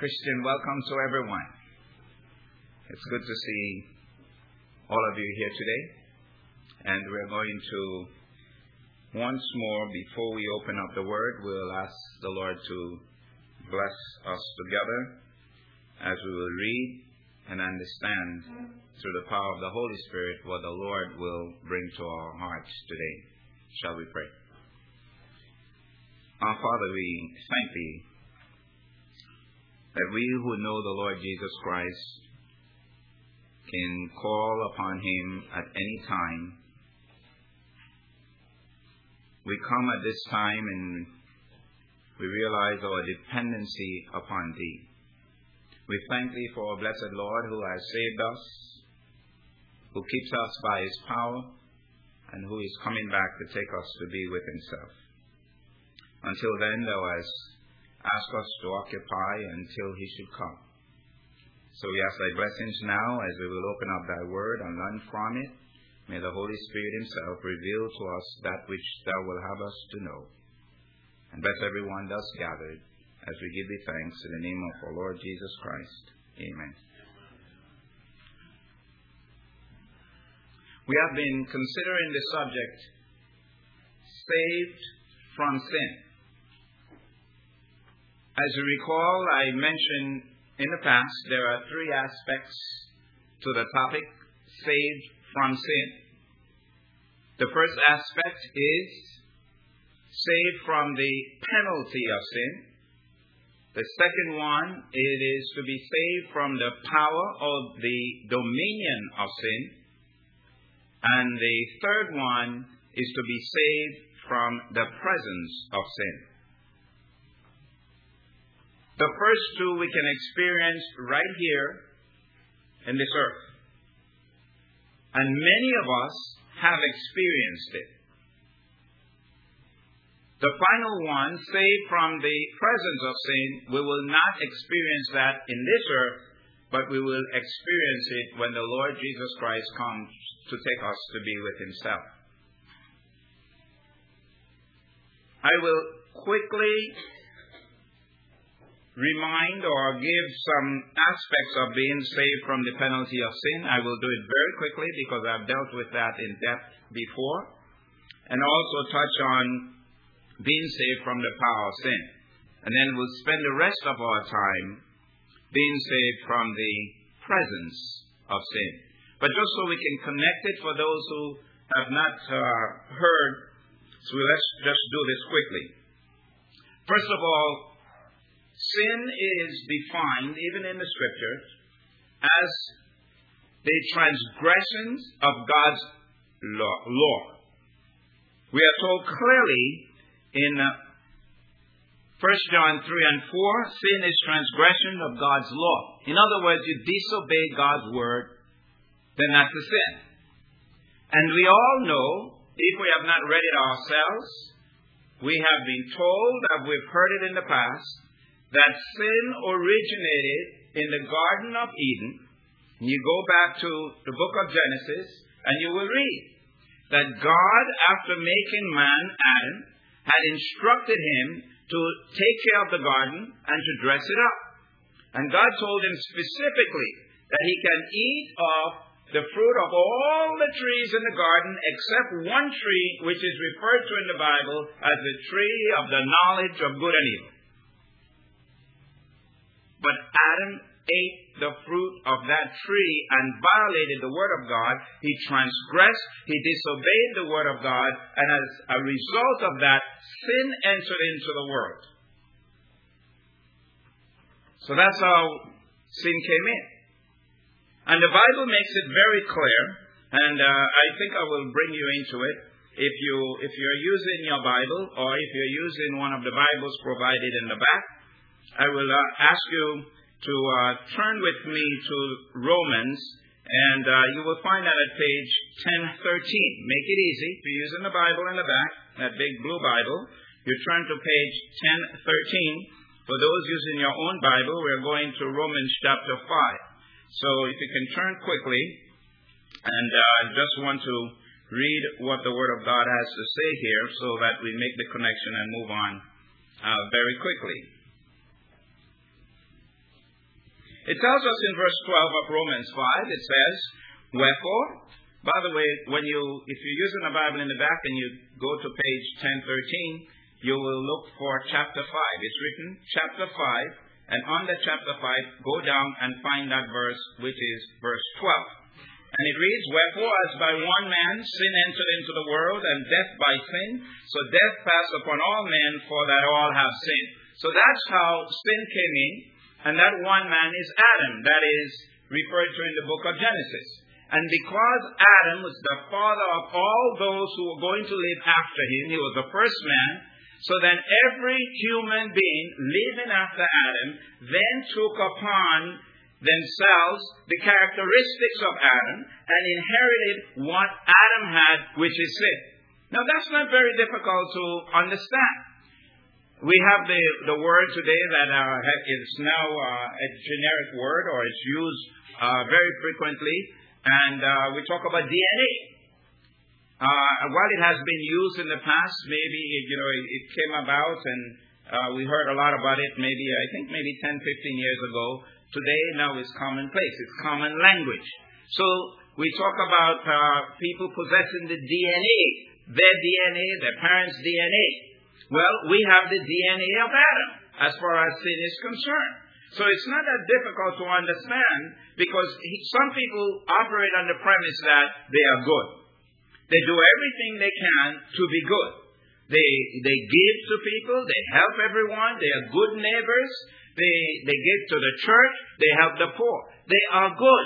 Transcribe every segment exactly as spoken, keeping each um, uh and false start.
Christian welcome to everyone. It's good to see all of you here today. And we're going to, once more, before we open up the Word, we'll ask the Lord to bless us together as we will read and understand through the power of the Holy Spirit what the Lord will bring to our hearts today. Shall we pray? Our Father, we thank Thee that we who know the Lord Jesus Christ can call upon Him at any time. We come at this time and we realize our dependency upon Thee. We thank Thee for our blessed Lord who has saved us, who keeps us by His power, and who is coming back to take us to be with Himself. Until then, Thou hast asked us to occupy until He should come. So we ask Thy blessings now as we will open up Thy Word and learn from it. May the Holy Spirit Himself reveal to us that which Thou will have us to know. And bless everyone thus gathered as we give Thee thanks in the name of our Lord Jesus Christ. Amen. We have been considering the subject, saved from sin. As you recall, I mentioned in the past there are three aspects to the topic, saved from sin. The first aspect is saved from the penalty of sin. The second one, it is to be saved from the power or the dominion of sin. And the third one is to be saved from the presence of sin. The first two we can experience right here in this earth. And many of us have experienced it. The final one, saved from the presence of sin, we will not experience that in this earth, but we will experience it when the Lord Jesus Christ comes to take us to be with Himself. I will quickly remind or give some aspects of being saved from the penalty of sin. I will do it very quickly because I've dealt with that in depth before. And also touch on being saved from the power of sin. And then we'll spend the rest of our time being saved from the presence of sin. But just so we can connect it for those who have not uh, heard, so let's just do this quickly. First of all, sin is defined, even in the Scriptures, as the transgressions of God's law. We are told clearly in First John three and four, sin is transgression of God's law. In other words, you disobey God's word, then that's a sin. And we all know, if we have not read it ourselves, we have been told, that we've heard it in the past, that sin originated in the Garden of Eden. You go back to the book of Genesis, and you will read that God, after making man, Adam, had instructed him to take care of the garden and to dress it up. And God told him specifically that he can eat of the fruit of all the trees in the garden except one tree, which is referred to in the Bible as the tree of the knowledge of good and evil. But Adam ate the fruit of that tree and violated the word of God. He transgressed, he disobeyed the word of God, and as a result of that, sin entered into the world. So that's how sin came in. And the Bible makes it very clear, and uh, I think I will bring you into it. If, you, if you're using your Bible, or if you're using one of the Bibles provided in the back, I will uh, ask you to uh, turn with me to Romans, and uh, you will find that at page ten thirteen. Make it easy. If you're using the Bible in the back, that big blue Bible, you turn to page ten thirteen. For those using your own Bible, we're going to Romans chapter five. So if you can turn quickly, and I uh, just want to read what the Word of God has to say here so that we make the connection and move on uh, very quickly. It tells us in verse twelve of Romans five, it says, wherefore, by the way, when you, if you're using a Bible in the back and you go to page ten thirteen, you will look for chapter five. It's written chapter five, and under chapter five, go down and find that verse, which is verse twelve. And it reads, wherefore, as by one man sin entered into the world, and death by sin, so death passed upon all men, for that all have sinned. So that's how sin came in, and that one man is Adam. That is referred to in the book of Genesis. And because Adam was the father of all those who were going to live after him, he was the first man, so then every human being living after Adam then took upon themselves the characteristics of Adam and inherited what Adam had, which is sin. Now that's not very difficult to understand. We have the, the word today that uh, is now uh, a generic word, or it's used uh, very frequently, and uh, we talk about D N A. Uh, while it has been used in the past, maybe you know it, it came about and uh, we heard a lot about it. Maybe I think maybe ten, fifteen years ago. Today, now it's commonplace. It's common language. So we talk about uh, people possessing the D N A, their D N A, their parents' D N A. Well, we have the D N A of Adam as far as sin is concerned. So it's not that difficult to understand, because he, some people operate on the premise that they are good. They do everything they can to be good. They they give to people. They help everyone. They are good neighbors. They they give to the church. They help the poor. They are good.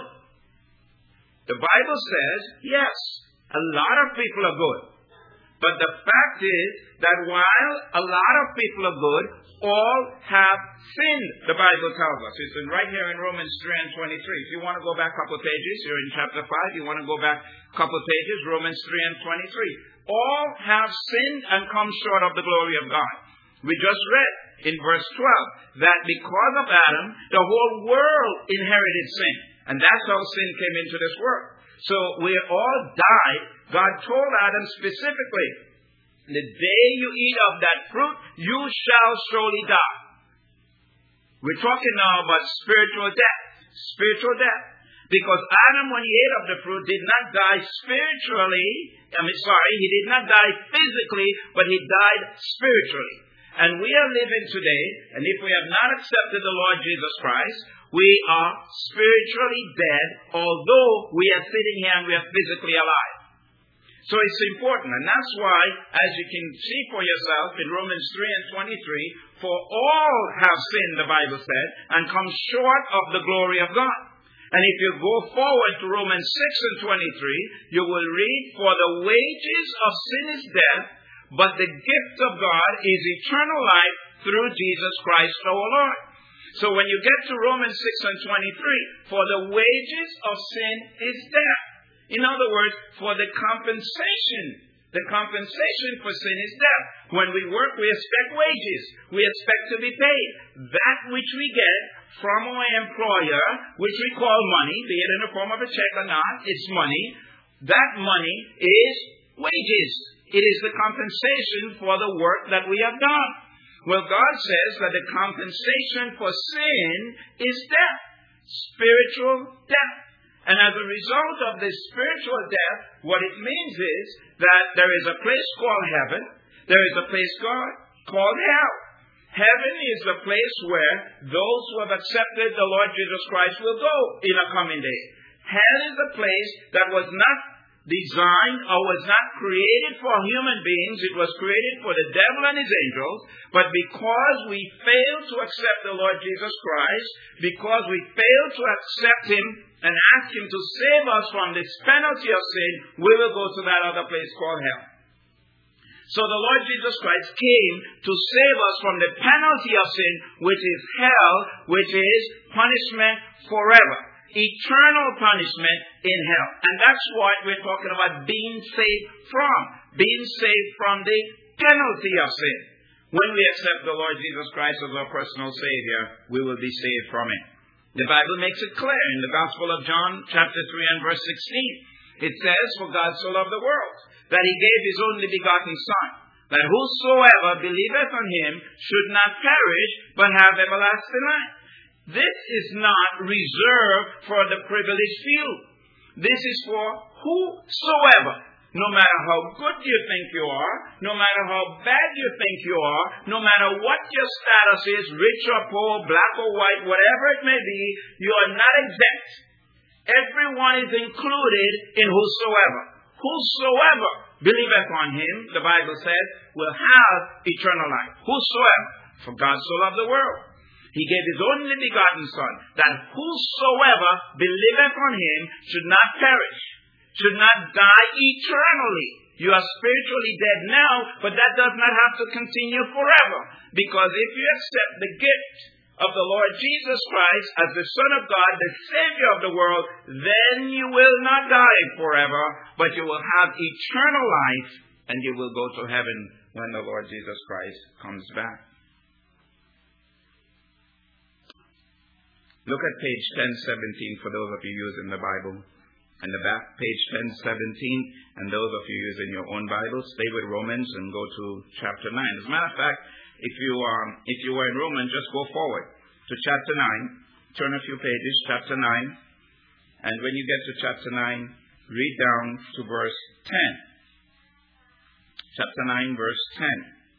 The Bible says, yes, a lot of people are good. But the fact is that while a lot of people are good, all have sinned, the Bible tells us. It's in right here in Romans three and twenty-three. If you want to go back a couple pages, you're in chapter five. You want to go back a couple pages, Romans three and twenty-three. All have sinned and come short of the glory of God. We just read in verse twelve that because of Adam, the whole world inherited sin. And that's how sin came into this world. So we all died. God told Adam specifically, the day you eat of that fruit, you shall surely die. We're talking now about spiritual death. Spiritual death. Because Adam, when he ate of the fruit, did not die spiritually. I mean, sorry, he did not die physically, but he died spiritually. And we are living today, and if we have not accepted the Lord Jesus Christ, we are spiritually dead, although we are sitting here and we are physically alive. So it's important, and that's why, as you can see for yourself in Romans three and twenty-three, for all have sinned, the Bible said, and come short of the glory of God. And if you go forward to Romans six and twenty-three, you will read, for the wages of sin is death, but the gift of God is eternal life through Jesus Christ our Lord. So when you get to Romans six and twenty-three, for the wages of sin is death. In other words, for the compensation, the compensation for sin is death. When we work, we expect wages. We expect to be paid. That which we get from our employer, which we call money, be it in the form of a check or not, it's money. That money is wages. It is the compensation for the work that we have done. Well, God says that the compensation for sin is death, spiritual death. And as a result of this spiritual death, what it means is that there is a place called heaven. There is a place called, called hell. Heaven is the place where those who have accepted the Lord Jesus Christ will go in a coming day. Hell is a place that was not designed or was not created for human beings. It was created for the devil and his angels. But because we failed to accept the Lord Jesus Christ, because we failed to accept him and ask him to save us from this penalty of sin, we will go to that other place called hell. So the Lord Jesus Christ came to save us from the penalty of sin, which is hell, which is punishment forever. Eternal punishment in hell. And that's what we're talking about being saved from. Being saved from the penalty of sin. When we accept the Lord Jesus Christ as our personal Savior, we will be saved from it. The Bible makes it clear in the Gospel of John, chapter three and verse sixteen. It says, for God so loved the world, that he gave his only begotten Son, that whosoever believeth on him should not perish, but have everlasting life. This is not reserved for the privileged few. This is for whosoever. No matter how good you think you are, no matter how bad you think you are, no matter what your status is, rich or poor, black or white, whatever it may be, you are not exempt. Everyone is included in whosoever. Whosoever believeth on him, the Bible says, will have eternal life. Whosoever. For God so loved the world. He gave his only begotten Son, that whosoever believeth on him should not perish, should not die eternally. You are spiritually dead now, but that does not have to continue forever. Because if you accept the gift of the Lord Jesus Christ as the Son of God, the Savior of the world, then you will not die forever, but you will have eternal life, and you will go to heaven when the Lord Jesus Christ comes back. Look at page ten seventeen for those of you using the Bible. In the back, page ten seventeen, and those of you using your own Bible, stay with Romans and go to chapter nine. As a matter of fact, if you um, if you were in Romans, just go forward to chapter nine. Turn a few pages, chapter nine. And when you get to chapter nine, read down to verse ten. Chapter nine, verse ten.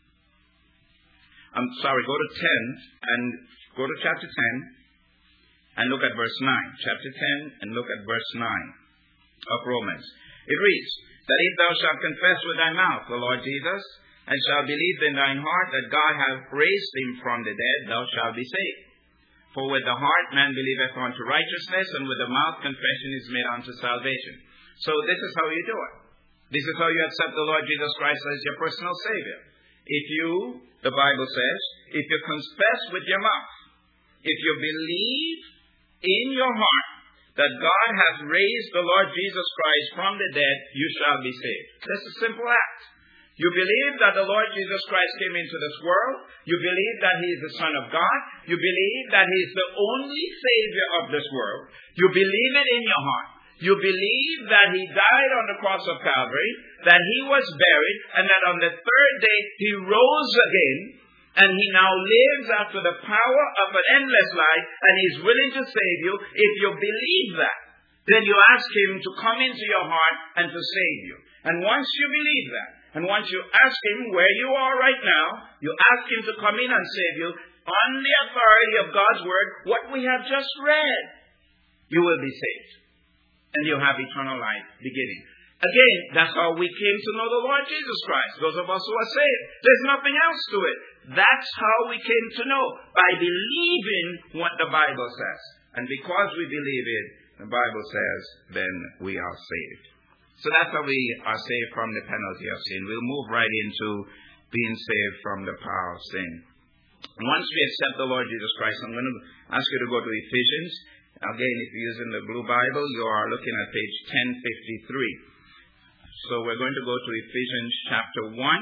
I'm sorry, go to ten and go to chapter ten. And look at verse nine. Chapter ten, and look at verse nine of Romans. It reads, that if thou shalt confess with thy mouth the Lord Jesus, and shalt believe in thine heart that God hath raised him from the dead, thou shalt be saved. For with the heart man believeth unto righteousness, and with the mouth confession is made unto salvation. So this is how you do it. This is how you accept the Lord Jesus Christ as your personal Savior. If you, the Bible says, if you confess with your mouth, if you believe in your heart that God has raised the Lord Jesus Christ from the dead, you shall be saved. That's a simple act. You believe that the Lord Jesus Christ came into this world. You believe that he is the Son of God. You believe that he is the only Savior of this world. You believe it in your heart. You believe that he died on the cross of Calvary, that he was buried, and that on the third day he rose again, and he now lives after the power of an endless life, and he's willing to save you. If you believe that, then you ask him to come into your heart and to save you. And once you believe that, and once you ask him where you are right now, you ask him to come in and save you on the authority of God's word, what we have just read, you will be saved. And you'll have eternal life beginning. Again, that's how we came to know the Lord Jesus Christ. Those of us who are saved. There's nothing else to it. That's how we came to know. By believing what the Bible says. And because we believe it, the Bible says, then we are saved. So that's how we are saved from the penalty of sin. We'll move right into being saved from the power of sin. And once we accept the Lord Jesus Christ, I'm going to ask you to go to Ephesians. Again, if you're using the Blue Bible, you are looking at page ten fifty-three. So we're going to go to Ephesians chapter one.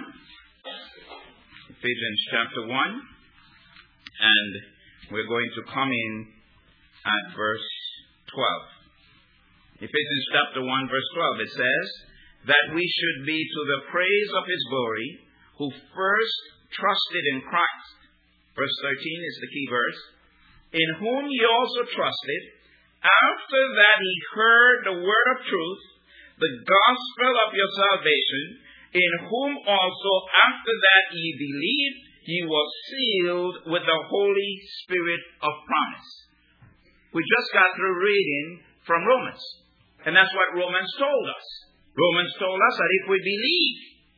Ephesians chapter one. And we're going to come in at verse twelve. Ephesians chapter one, verse twelve. It says, that we should be to the praise of his glory, who first trusted in Christ. Verse thirteen is the key verse. In whom ye also trusted, after that ye heard the word of truth, the gospel of your salvation, in whom also after that ye believed, ye were sealed with the Holy Spirit of promise. We just got through reading from Romans. And that's what Romans told us. Romans told us that if we believe,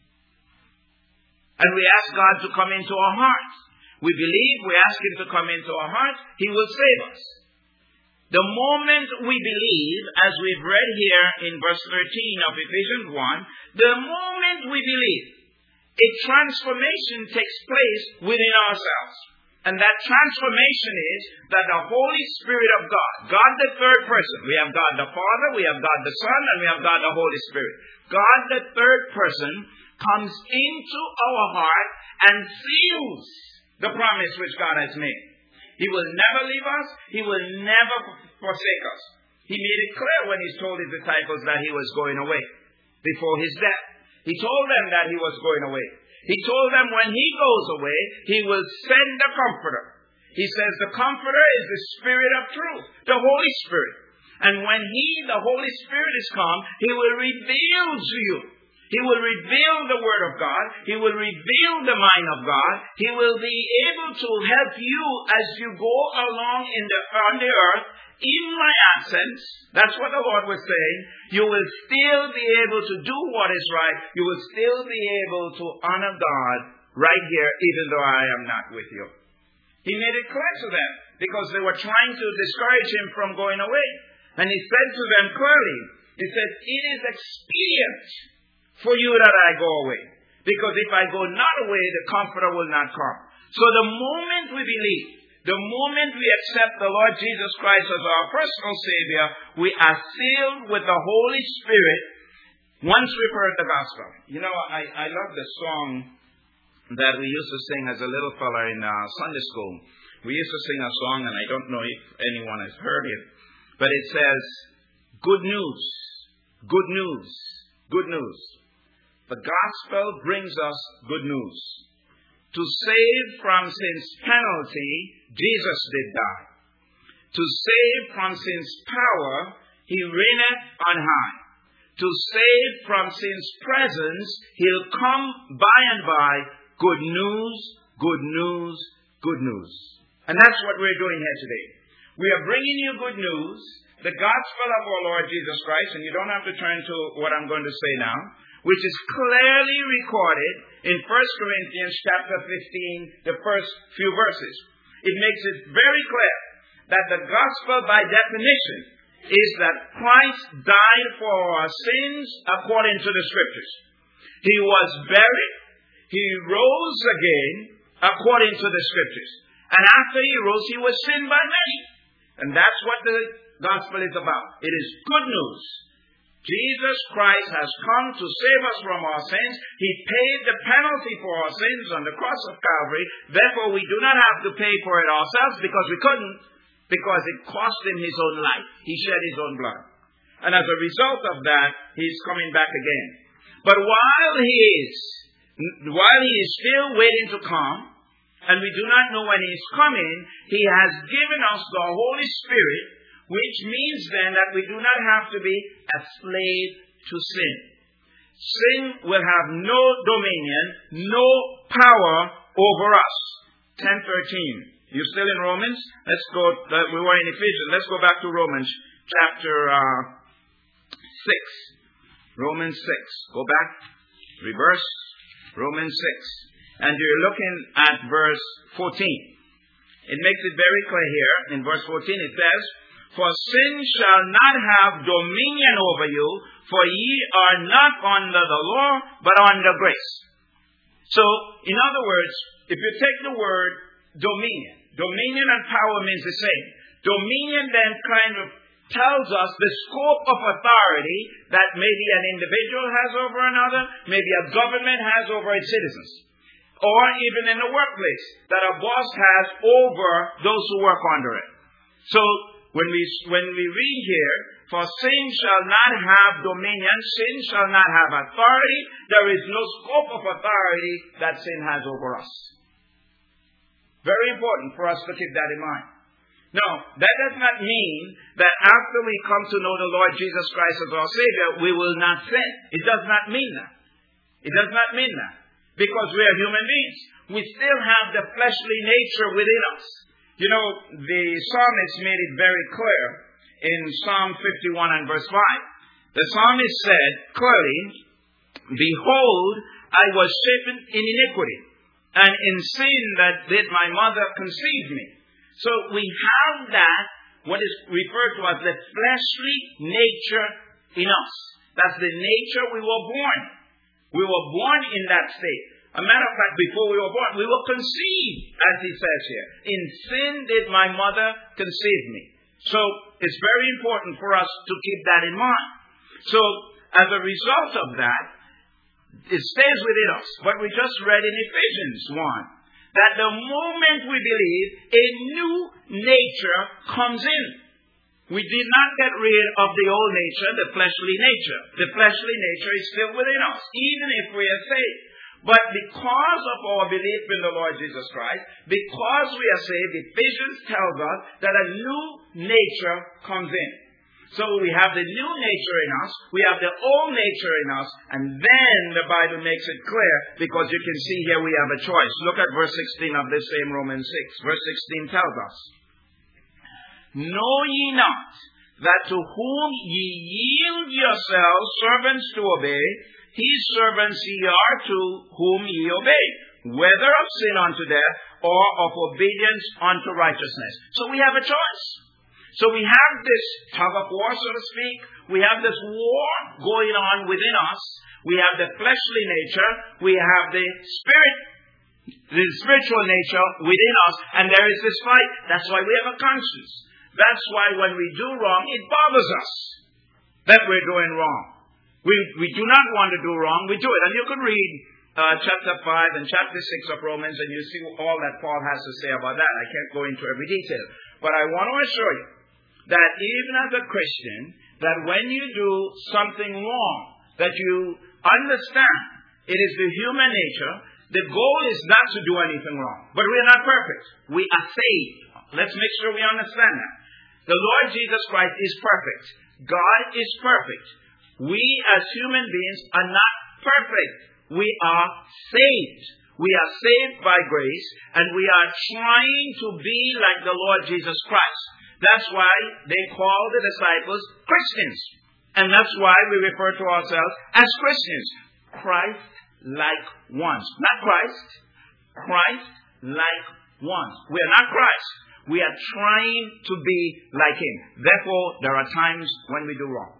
and we ask God to come into our hearts, we believe, we ask him to come into our hearts, he will save us. The moment we believe, as we've read here in verse thirteen of Ephesians one, the moment we believe, a transformation takes place within ourselves. And that transformation is that the Holy Spirit of God, God the third person, we have God the Father, we have God the Son, and we have God the Holy Spirit. God the third person comes into our heart and seals the promise which God has made. He will never leave us. He will never forsake us. He made it clear when he told his disciples that he was going away before his death. He told them that he was going away. He told them when he goes away, he will send the Comforter. He says the Comforter is the Spirit of truth, the Holy Spirit. And when He, the Holy Spirit, is come, He will reveal to you. He will reveal the Word of God. He will reveal the mind of God. He will be able to help you as you go along in the, on the earth. In my absence, that's what the Lord was saying, you will still be able to do what is right. You will still be able to honor God right here, even though I am not with you. He made it clear to them because they were trying to discourage Him from going away. And He said to them clearly, He said, it is expedient for you that I go away. Because if I go not away, the Comforter will not come. So the moment we believe, the moment we accept the Lord Jesus Christ as our personal Savior, we are sealed with the Holy Spirit once we've heard the gospel. You know, I, I love the song that we used to sing as a little fella in uh, Sunday school. We used to sing a song, and I don't know if anyone has heard it, but it says, good news, good news, good news. The gospel brings us good news. To save from sin's penalty, Jesus did die. To save from sin's power, He reigneth on high. To save from sin's presence, He'll come by and by. Good news, good news, good news. And that's what we're doing here today. We are bringing you good news, the gospel of our Lord Jesus Christ, and you don't have to turn to what I'm going to say now, which is clearly recorded in First Corinthians chapter fifteen, the first few verses. It makes it very clear that the gospel, by definition, is that Christ died for our sins according to the Scriptures. He was buried. He rose again according to the Scriptures. And after He rose, He was seen by many. And that's what the gospel is about. It is good news. Jesus Christ has come to save us from our sins. He paid the penalty for our sins on the cross of Calvary. Therefore, we do not have to pay for it ourselves because we couldn't, because it cost Him His own life. He shed His own blood. And as a result of that, He's coming back again. But while He is, while He is still waiting to come, and we do not know when He is coming, He has given us the Holy Spirit, which means then that we do not have to be a slave to sin. Sin will have no dominion, no power over us. ten thirteen. You're still in Romans? Let's go, uh, we were in Ephesians. Let's go back to Romans chapter uh, six. Romans six. Go back. Reverse. Romans six. And you're looking at verse fourteen. It makes it very clear here. In verse fourteen it says, for sin shall not have dominion over you, for ye are not under the law, but under grace. So, in other words, if you take the word dominion, dominion and power means the same. Dominion then kind of tells us the scope of authority that maybe an individual has over another, maybe a government has over its citizens, or even in the workplace, that a boss has over those who work under it. So, When we, when we read here, for sin shall not have dominion, sin shall not have authority, there is no scope of authority that sin has over us. Very important for us to keep that in mind. Now, that does not mean that after we come to know the Lord Jesus Christ as our Savior, we will not sin. It does not mean that. It does not mean that. Because we are human beings. We still have the fleshly nature within us. You know, the psalmist made it very clear in Psalm fifty-one and verse five. The psalmist said clearly, behold, I was shapen in iniquity, and in sin that did my mother conceive me. So we have that, what is referred to as the fleshly nature in us. That's the nature we were born. We were born in that state. A matter of fact, before we were born, we were conceived, as he says here. In sin did my mother conceive me. So, it's very important for us to keep that in mind. So, as a result of that, it stays within us. What we just read in Ephesians one, that the moment we believe, a new nature comes in. We did not get rid of the old nature, the fleshly nature. The fleshly nature is still within us, even if we are saved. But because of our belief in the Lord Jesus Christ, because we are saved, Ephesians tells us that a new nature comes in. So we have the new nature in us, we have the old nature in us, and then the Bible makes it clear, because you can see here we have a choice. Look at verse sixteen of this same Romans six. Verse sixteen tells us, "Know ye not that to whom ye yield yourselves servants to obey, his servants ye are to whom ye obey, whether of sin unto death, or of obedience unto righteousness." So we have a choice. So we have this tug of war, so to speak. We have this war going on within us. We have the fleshly nature. We have the spirit, the spiritual nature within us. And there is this fight. That's why we have a conscience. That's why when we do wrong, it bothers us that we're doing wrong. We, we do not want to do wrong. We do it. And you can read uh, chapter five and chapter six of Romans, and you see all that Paul has to say about that. I can't go into every detail. But I want to assure you that even as a Christian, that when you do something wrong, that you understand it is the human nature. The goal is not to do anything wrong. But we are not perfect. We are saved. Let's make sure we understand that. The Lord Jesus Christ is perfect. God is perfect. We as human beings are not perfect. We are saved. We are saved by grace, and we are trying to be like the Lord Jesus Christ. That's why they call the disciples Christians. And that's why we refer to ourselves as Christians. Christ-like ones. Not Christ. Christ-like ones. We are not Christ. We are trying to be like Him. Therefore, there are times when we do wrong.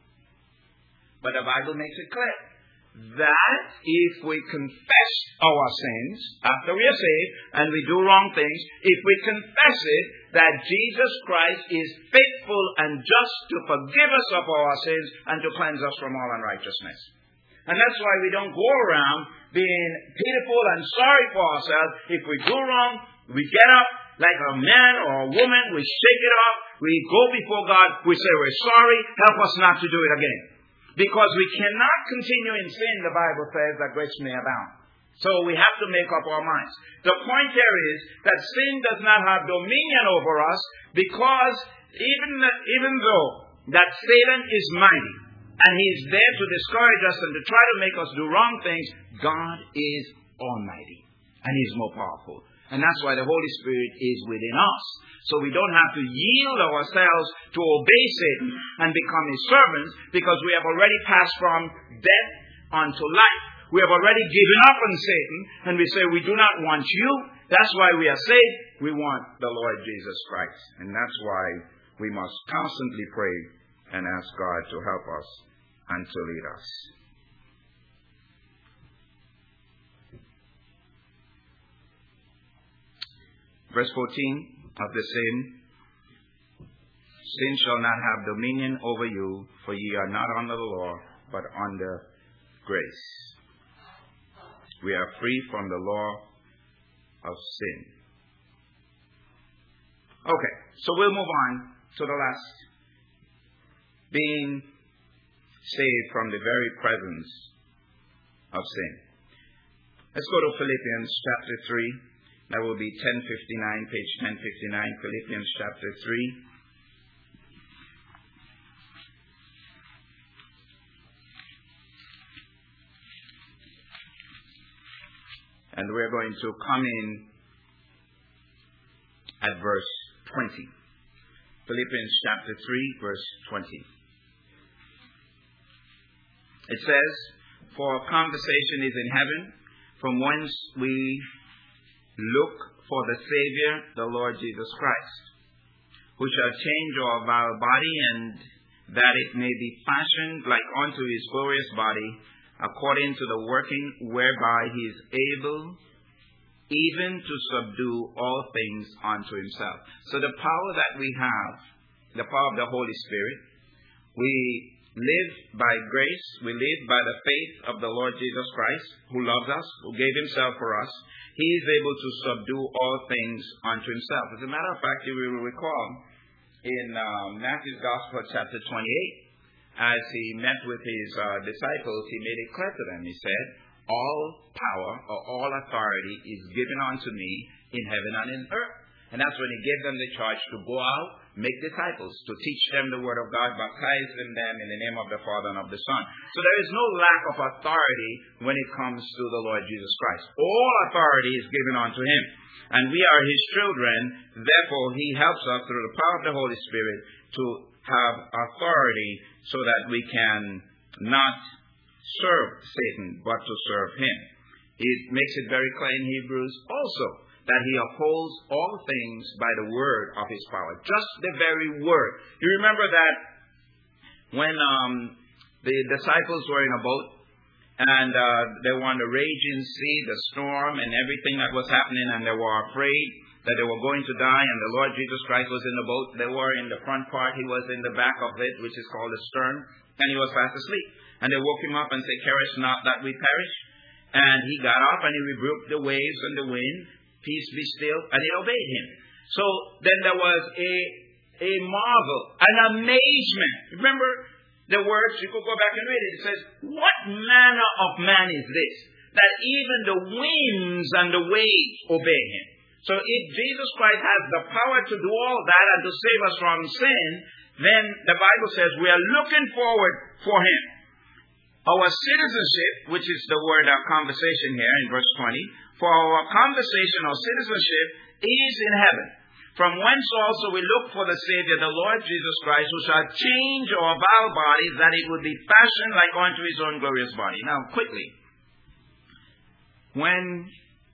But the Bible makes it clear that if we confess our sins after we are saved and we do wrong things, if we confess it, that Jesus Christ is faithful and just to forgive us of our sins and to cleanse us from all unrighteousness. And that's why we don't go around being pitiful and sorry for ourselves. If we do wrong, we get up like a man or a woman, we shake it off, we go before God, we say we're sorry, help us not to do it again. Because we cannot continue in sin, the Bible says, that grace may abound. So we have to make up our minds. The point here is that sin does not have dominion over us, because even, even though that Satan is mighty, and he's there to discourage us and to try to make us do wrong things, God is almighty, and He's more powerful. And that's why the Holy Spirit is within us. So we don't have to yield ourselves to obey Satan and become his servants, because we have already passed from death unto life. We have already given up on Satan, and we say, we do not want you. That's why we are saved. We want the Lord Jesus Christ. And that's why we must constantly pray and ask God to help us and to lead us. Verse fourteen of the same, sin shall not have dominion over you, for ye are not under the law, but under grace. We are free from the law of sin. Okay, so we'll move on to the last. Being saved from the very presence of sin. Let's go to Philippians chapter three. That will be ten fifty-nine, page ten fifty-nine, Philippians chapter three. And we're going to come in at verse twenty. Philippians chapter three, verse twenty. It says, "For our conversation is in heaven, from whence we look for the Savior, the Lord Jesus Christ, who shall change our vile body, and that it may be fashioned like unto his glorious body, according to the working whereby he is able even to subdue all things unto himself." So the power that we have, the power of the Holy Spirit, we live by grace, we live by the faith of the Lord Jesus Christ, who loves us, who gave himself for us. He is able to subdue all things unto himself. As a matter of fact, you will recall in uh, Matthew's Gospel, chapter twenty-eight, as he met with his uh, disciples, he made it clear to them. He said, all power or all authority is given unto me in heaven and in earth. And that's when he gave them the charge to go out, make disciples, to teach them the word of God, baptizing them in the name of the Father and of the Son. So there is no lack of authority when it comes to the Lord Jesus Christ. All authority is given unto him. And we are his children. Therefore, he helps us through the power of the Holy Spirit to have authority so that we can not serve Satan, but to serve him. It makes it very clear in Hebrews also that he upholds all things by the word of his power. Just the very word. You remember that when um, the disciples were in a boat and uh, they were on the raging sea, the storm and everything that was happening, and they were afraid that they were going to die, and the Lord Jesus Christ was in the boat. They were in the front part. He was in the back of it, which is called the stern, and he was fast asleep. And they woke him up and said, "Carest not that we perish?" And he got up and he rebuked the waves and the wind. "Peace be still," and it obeyed him. So then there was a, a marvel, an amazement. Remember the words, you could go back and read it. It says, "What manner of man is this, that even the winds and the waves obey him?" So if Jesus Christ has the power to do all that and to save us from sin, then the Bible says we are looking forward for him. Our citizenship, which is the word of conversation here in verse twenty, for our conversation or citizenship is in heaven, from whence also we look for the Savior, the Lord Jesus Christ, who shall change our vile bodies, that it would be fashioned like unto his own glorious body. Now, quickly, when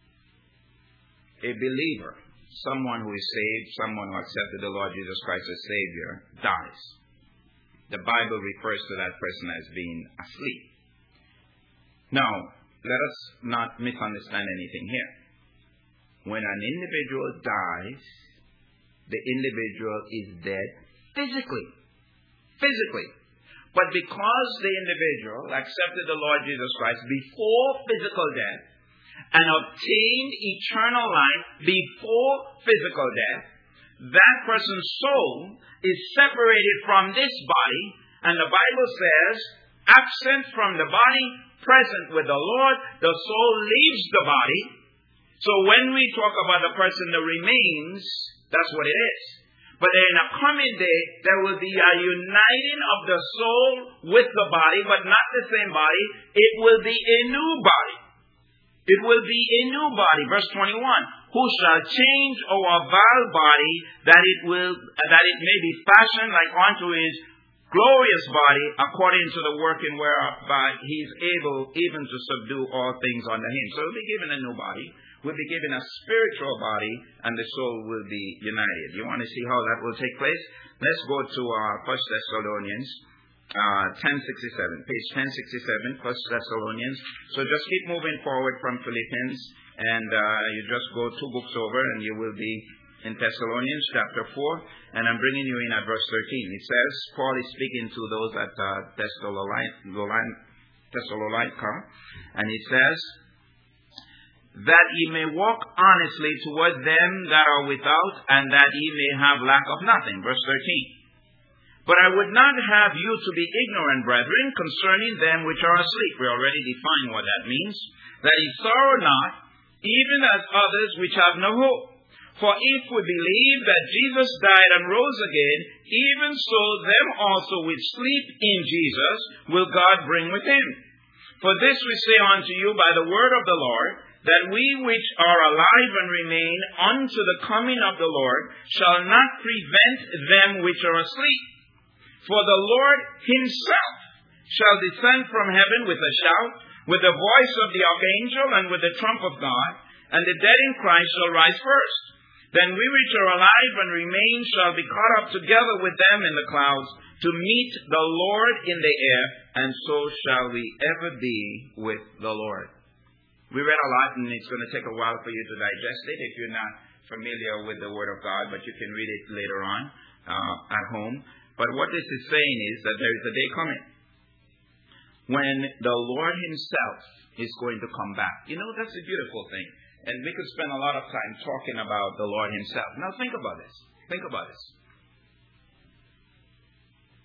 a believer, someone who is saved, someone who accepted the Lord Jesus Christ as Savior, dies, the Bible refers to that person as being asleep. Now, let us not misunderstand anything here. When an individual dies, the individual is dead physically. Physically. But because the individual accepted the Lord Jesus Christ before physical death and obtained eternal life before physical death, that person's soul is separated from this body, and the Bible says, absent from the body, present with the Lord, the soul leaves the body. So when we talk about the person that remains, that's what it is. But in a coming day, there will be a uniting of the soul with the body, but not the same body. It will be a new body. It will be a new body. Verse twenty-one. Who shall change our vile body, that it will, that it may be fashioned like unto his glorious body, according to the working whereby he is able even to subdue all things under him. So we'll be given a new body. We'll be given a spiritual body, and the soul will be united. You want to see how that will take place? Let's go to uh, First Thessalonians uh, ten sixty-seven, page ten sixty-seven, First Thessalonians. So just keep moving forward from Philippians, and uh, you just go two books over, and you will be in Thessalonians chapter four, and I'm bringing you in at verse thirteen. It says, Paul is speaking to those at uh, Thessalonica, and it says, that ye may walk honestly toward them that are without, and that ye may have lack of nothing. Verse thirteen. But I would not have you to be ignorant, brethren, concerning them which are asleep. We already defined what that means. That ye sorrow not, even as others which have no hope. For if we believe that Jesus died and rose again, even so them also which sleep in Jesus will God bring with him. For this we say unto you by the word of the Lord, that we which are alive and remain unto the coming of the Lord shall not prevent them which are asleep. For the Lord himself shall descend from heaven with a shout, with the voice of the archangel, and with the trump of God, and the dead in Christ shall rise first. Then we which are alive and remain shall be caught up together with them in the clouds, to meet the Lord in the air, and so shall we ever be with the Lord. We read a lot, and it's going to take a while for you to digest it if you're not familiar with the Word of God, but you can read it later on uh, at home. But what this is saying is that there is a day coming when the Lord himself is going to come back. You know, that's a beautiful thing. And we could spend a lot of time talking about the Lord himself. Now think about this. Think about this.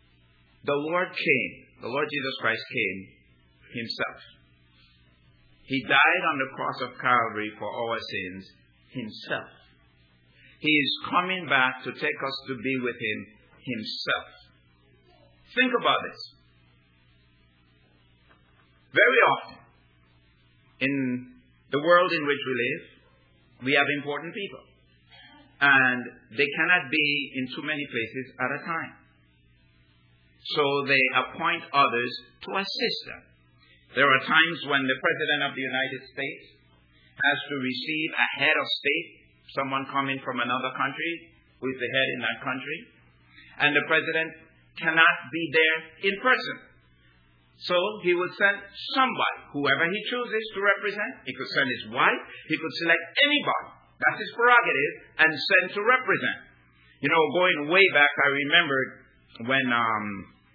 The Lord came. The Lord Jesus Christ came himself. He died on the cross of Calvary for our sins himself. He is coming back to take us to be with him himself. Think about this. Very often, in the world in which we live, we have important people. And they cannot be in too many places at a time. So they appoint others to assist them. There are times when the President of the United States has to receive a head of state, someone coming from another country who is the head in that country, and the President cannot be there in person. So he will send somebody, whoever he chooses to represent. He could send his wife. He could select anybody. That's his prerogative, and send to represent. You know, going way back, I remember when um,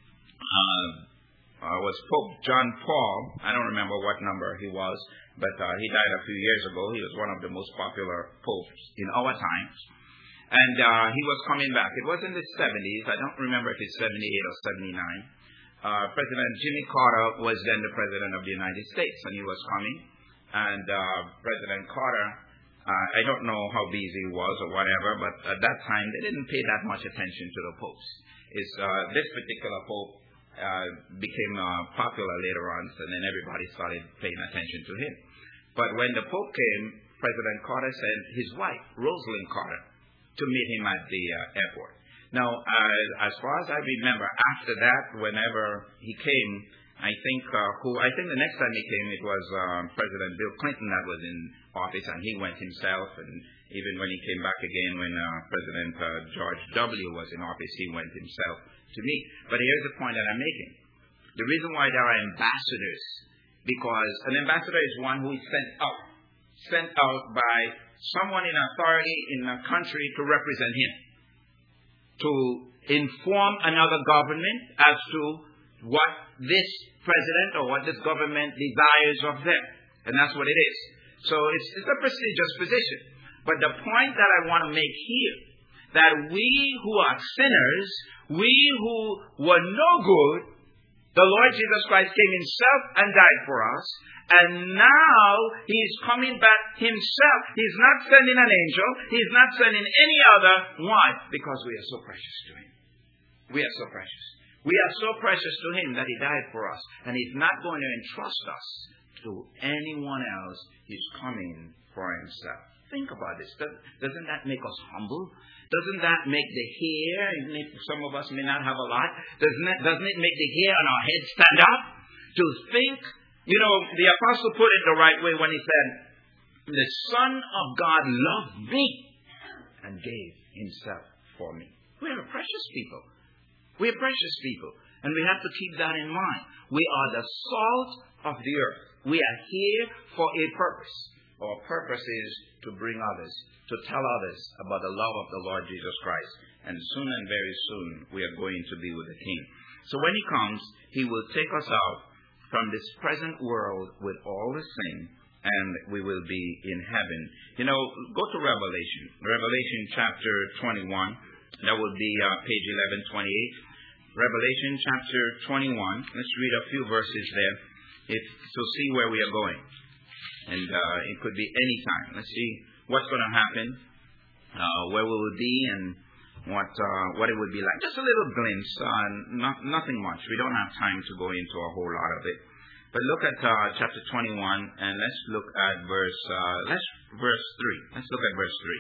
uh, uh, was Pope John Paul. I don't remember what number he was, but uh, he died a few years ago. He was one of the most popular popes in our times. And uh, he was coming back. It was in the seventies. I don't remember if it's seventy-eight or seventy-nine. Uh, President Jimmy Carter was then the President of the United States, and he was coming. And uh, President Carter, uh, I don't know how busy he was or whatever, but at that time they didn't pay that much attention to the popes. It's, uh, this particular pope uh, became uh, popular later on, and then everybody started paying attention to him. But when the pope came, President Carter sent his wife, Rosalind Carter, to meet him at the uh, airport. Now, uh, as far as I remember, after that, whenever he came, I think uh, who I think the next time he came, it was uh, President Bill Clinton that was in office, and he went himself. And even when he came back again, when uh, President uh, George W. was in office, he went himself to meet. But here's the point that I'm making. The reason why there are ambassadors, because an ambassador is one who is sent out, sent out by someone in authority in a country to represent him, to inform another government as to what this president or what this government desires of them. And that's what it is. So it's, it's a prestigious position. But the point that I want to make here, that we who are sinners, we who were no good, the Lord Jesus Christ came himself and died for us. And now he is coming back himself. He's not sending an angel. He's not sending any other. Why? Because we are so precious to him. We are so precious. We are so precious to him that he died for us. And he's not going to entrust us to anyone else. He's coming for himself. Think about this. Doesn't that make us humble? Doesn't that make the hair, even if some of us may not have a lot, doesn't it, doesn't it make the hair on our head stand up? To think, you know, the apostle put it the right way when he said, the Son of God loved me and gave himself for me. We are precious people. We are precious people. And we have to keep that in mind. We are the salt of the earth. We are here for a purpose. Our purpose is to bring others, to tell others about the love of the Lord Jesus Christ. And soon and very soon, we are going to be with the King. So when he comes, he will take us out from this present world with all the sin, and we will be in heaven. You know, go to Revelation. Revelation chapter twenty-one. That will be uh, page eleven twenty-eight. Revelation chapter twenty-one. Let's read a few verses there if, to see where we are going. And uh, it could be any time. Let's see what's going to happen, uh, where we will be, and what uh, what it would be like. Just a little glimpse. Uh, not, nothing much. We don't have time to go into a whole lot of it. But look at uh, chapter twenty-one, and let's look at verse. Uh, let's verse three. Let's look at verse three.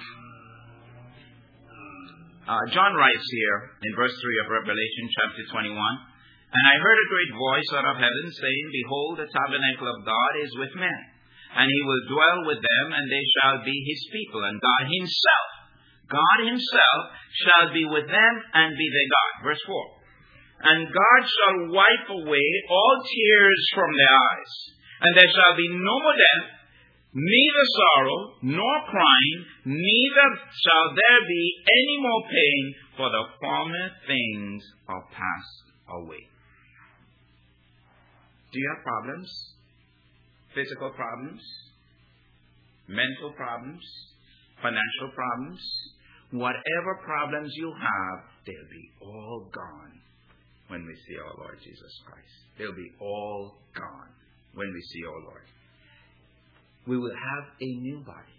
Uh, John writes here in verse three of Revelation chapter twenty-one. And I heard a great voice out of heaven saying, Behold, the tabernacle of God is with men, and he will dwell with them, and they shall be his people, and God himself, God himself shall be with them and be their God. Verse four. And God shall wipe away all tears from their eyes, and there shall be no more death, neither sorrow, nor crying, neither shall there be any more pain, for the former things are passed away. Do you have problems? Physical problems? Mental problems? Financial problems? Whatever problems you have, they'll be all gone when we see our Lord Jesus Christ. They'll be all gone when we see our Lord. we will have a new body.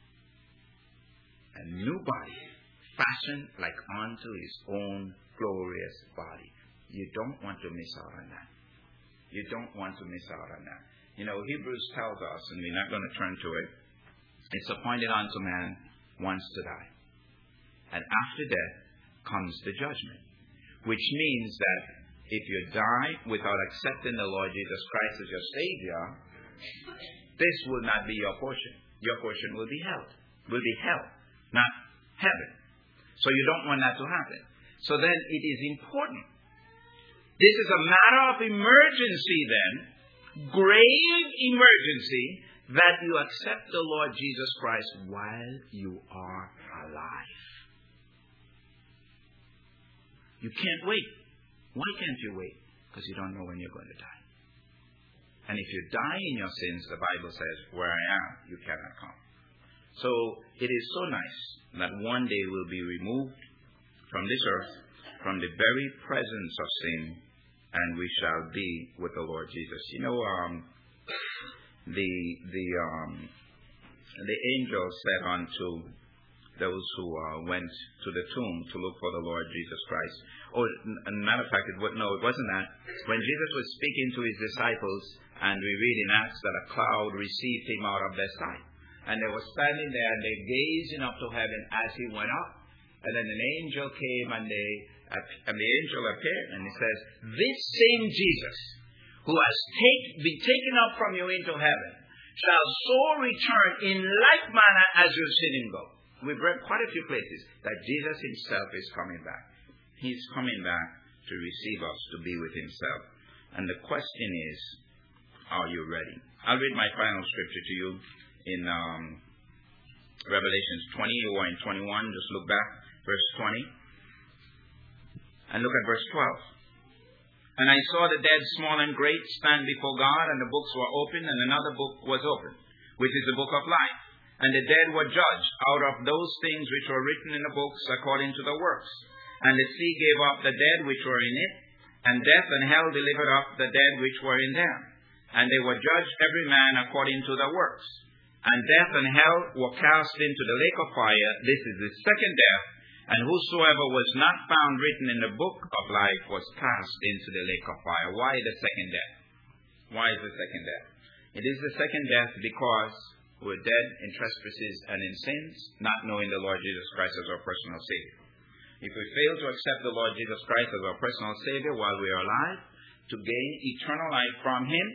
A new body fashioned like unto his own glorious body. You don't want to miss out on that. You don't want to miss out on that. You know, Hebrews tells us, and we're not going to turn to it, it's appointed unto man once to die. And after death comes the judgment. Which means that if you die without accepting the Lord Jesus Christ as your Savior, this will not be your portion. Your portion will be hell. Will be hell, not heaven. So you don't want that to happen. So then it is important. This is a matter of emergency then, grave emergency, that you accept the Lord Jesus Christ while you are alive. You can't wait. Why can't you wait? Because you don't know when you're going to die. And if you die in your sins, the Bible says, where I am, you cannot come. So it is so nice that one day we'll be removed from this earth, from the very presence of sin, and we shall be with the Lord Jesus. You know, um, the the um, the angel said unto those who uh, went to the tomb to look for the Lord Jesus Christ. Oh, as a matter of fact, it was, no, it wasn't that. When Jesus was speaking to his disciples, and we read in Acts that a cloud received him out of their sight. And they were standing there and they gazing up to heaven as he went up. And then an angel came and they and the angel appeared and he says, this same Jesus who has take, been taken up from you into heaven shall so return in like manner as you've seen him go. We've read quite a few places that Jesus himself is coming back. He's coming back to receive us, to be with himself. And the question is, are you ready? I'll read my final scripture to you in um, Revelations twenty or in twenty-one. Just look back, verse twenty. And look at verse twelve. And I saw the dead, small and great, stand before God, and the books were opened, and another book was opened, which is the book of life. And the dead were judged out of those things which were written in the books according to the works. And the sea gave up the dead which were in it, and death and hell delivered up the dead which were in them. And they were judged every man according to their works. And death and hell were cast into the lake of fire. This is the second death. And whosoever was not found written in the book of life was cast into the lake of fire. Why the second death? Why is the second death? It is the second death because we're dead in trespasses and in sins, not knowing the Lord Jesus Christ as our personal Savior. If we fail to accept the Lord Jesus Christ as our personal Savior while we are alive, to gain eternal life from him,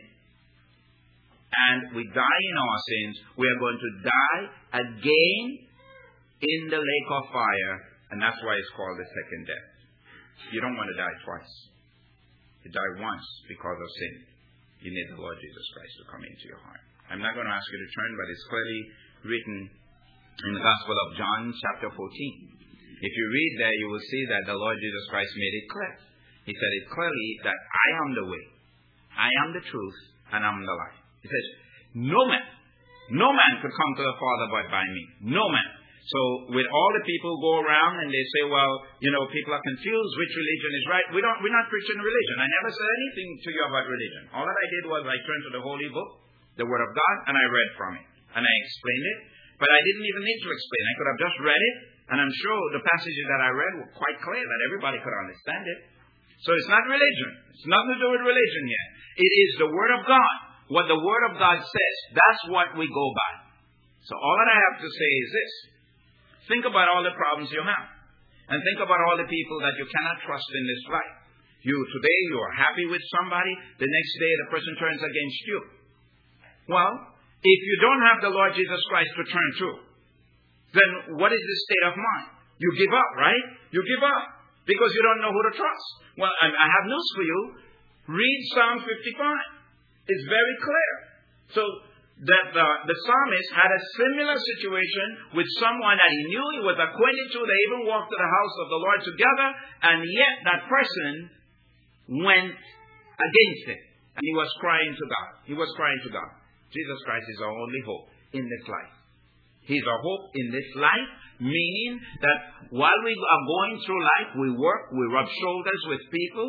and we die in our sins, we are going to die again in the lake of fire, and that's why it's called the second death. You don't want to die twice. You die once because of sin. You need the Lord Jesus Christ to come into your heart. I'm not going to ask you to turn, but it's clearly written in the Gospel of John, chapter fourteen. If you read there, you will see that the Lord Jesus Christ made it clear. He said it clearly that I am the way, I am the truth, and I'm the life. He says, no man, no man could come to the Father but by me. No man. So with all the people go around and they say, well, you know, people are confused which religion is right. We don't, we're not preaching religion. I never said anything to you about religion. All that I did was I turned to the Holy Book, the Word of God, and I read from it. And I explained it. But I didn't even need to explain. I could have just read it. And I'm sure the passages that I read were quite clear that everybody could understand it. So it's not religion. It's nothing to do with religion here. It is the Word of God. What the Word of God says, that's what we go by. So all that I have to say is this. Think about all the problems you have. And think about all the people that you cannot trust in this life. You, today, you are happy with somebody. The next day, the person turns against you. Well, if you don't have the Lord Jesus Christ to turn to, then what is the state of mind? You give up, right? You give up because you don't know who to trust. Well, I have news for you. Read Psalm fifty-five. It's very clear. So that the, the psalmist had a similar situation with someone that he knew he was acquainted to. They even walked to the house of the Lord together, and yet that person went against it. And he was crying to God. He was crying to God. Jesus Christ is our only hope in this life. He's our hope in this life, meaning that while we are going through life, we work, we rub shoulders with people,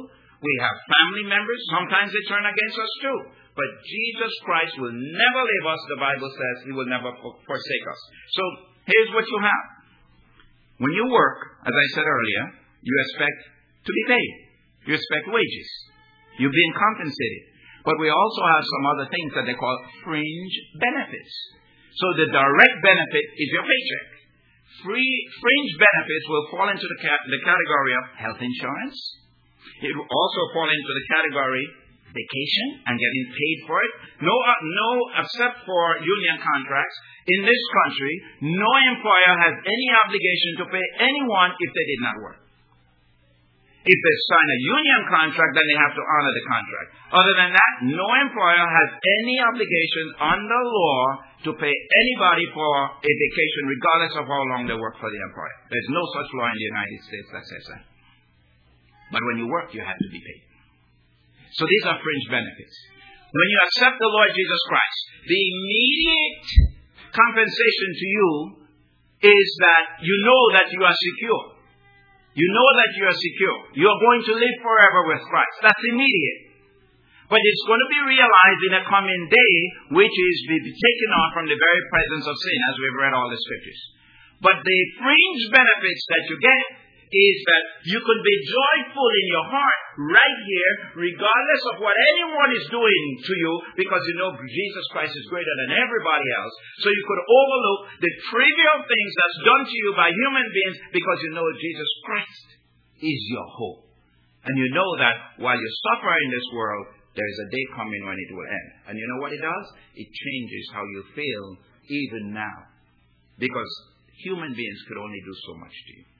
We have family members. Sometimes they turn against us too. But Jesus Christ will never leave us. The Bible says He will never forsake us. So here's what you have. When you work, as I said earlier, you expect to be paid. You expect wages. You're being compensated. But we also have some other things that they call fringe benefits. So the direct benefit is your paycheck. Free, fringe benefits will fall into the, ca- the category of health insurance. It will also fall into the category vacation and getting paid for it. No, uh, no, except for union contracts. In this country, no employer has any obligation to pay anyone if they did not work. If they sign a union contract, then they have to honor the contract. Other than that, no employer has any obligation under law to pay anybody for a vacation, regardless of how long they work for the employer. There's no such law in the United States that says that. But when you work, you have to be paid. So these are fringe benefits. When you accept the Lord Jesus Christ, the immediate compensation to you is that you know that you are secure. You know that you are secure. You are going to live forever with Christ. That's immediate. But it's going to be realized in a coming day, which is be taken on from the very presence of sin, as we've read all the scriptures. But the fringe benefits that you get is that you can be joyful in your heart right here, regardless of what anyone is doing to you, because you know Jesus Christ is greater than everybody else. So you could overlook the trivial things that's done to you by human beings, because you know Jesus Christ is your hope. And you know that while you suffer in this world, there is a day coming when it will end. And you know what it does? It changes how you feel even now. Because human beings could only do so much to you.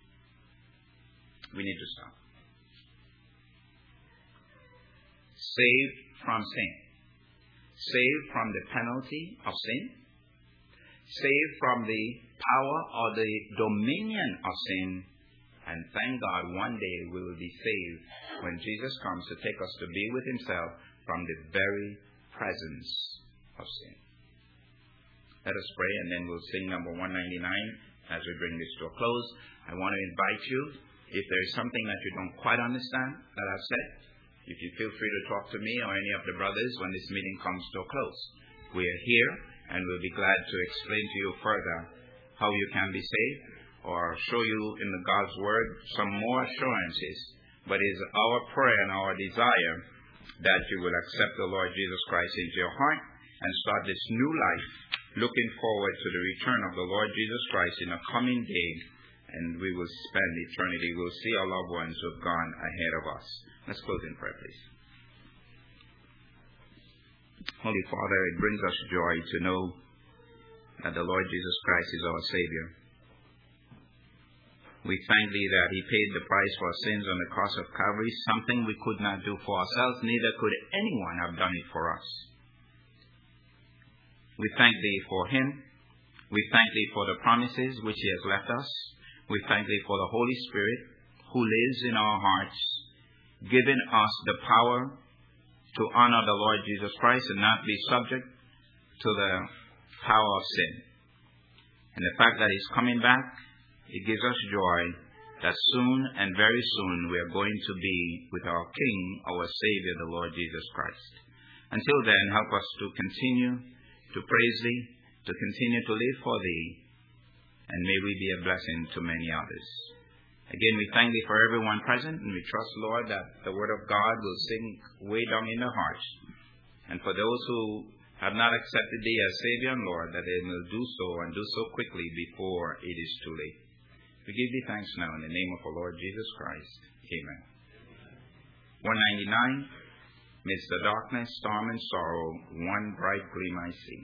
We need to stop. Saved from sin. Saved from the penalty of sin. Saved from the power or the dominion of sin. And thank God one day we will be saved when Jesus comes to take us to be with Himself from the very presence of sin. Let us pray, and then we'll sing number one ninety-nine as we bring this to a close. I want to invite you, if there is something that you don't quite understand that I've said, if you feel free to talk to me or any of the brothers when this meeting comes to a close. We are here, and we'll be glad to explain to you further how you can be saved, or show you in the God's Word some more assurances. But it is our prayer and our desire that you will accept the Lord Jesus Christ into your heart and start this new life, looking forward to the return of the Lord Jesus Christ in a coming day, and we will spend eternity. We'll see our loved ones who have gone ahead of us. Let's close in prayer, please. Holy Father, it brings us joy to know that the Lord Jesus Christ is our Savior. We thank Thee that He paid the price for our sins on the cross of Calvary, something we could not do for ourselves, neither could anyone have done it for us. We thank Thee for Him. We thank Thee for the promises which He has left us. We thank Thee for the Holy Spirit who lives in our hearts, giving us the power to honor the Lord Jesus Christ and not be subject to the power of sin. And the fact that He's coming back, it gives us joy that soon and very soon we are going to be with our King, our Savior, the Lord Jesus Christ. Until then, help us to continue to praise Thee, to continue to live for Thee, and may we be a blessing to many others. Again, we thank Thee for everyone present, and we trust, Lord, that the Word of God will sink way down in their hearts. And for those who have not accepted Thee as Savior and Lord, that they will do so, and do so quickly before it is too late. We give Thee thanks now in the name of our Lord Jesus Christ. Amen. one ninety-nine. Midst the darkness, storm, and sorrow, one bright gleam I see.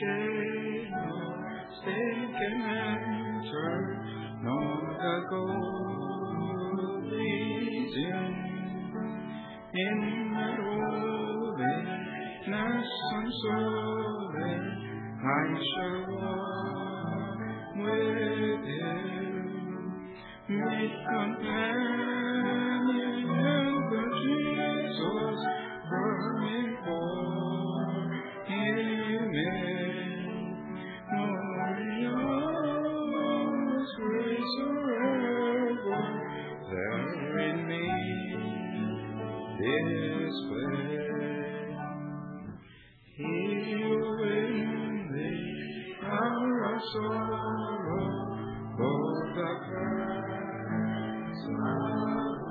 shade nor stain can enter, nor the gold leads in. In that holiness unsullied, I shall walk with Him, meet companion for Jesus, burning for Him in glorious grace forever, there in me display. He will in the hour of sorrow, both the curse of